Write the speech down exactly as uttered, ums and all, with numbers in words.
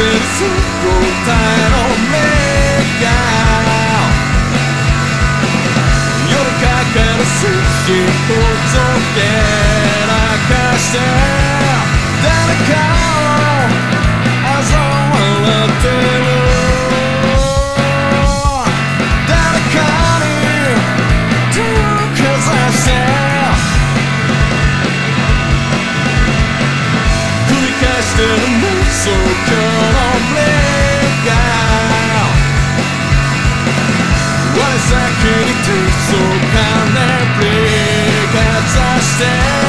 るす答えの目が夜かける寿司ほどけらかして誰かを嘲笑ってる誰かに手をかざして繰り返してるねそこの目が我先に手をかね振りかざして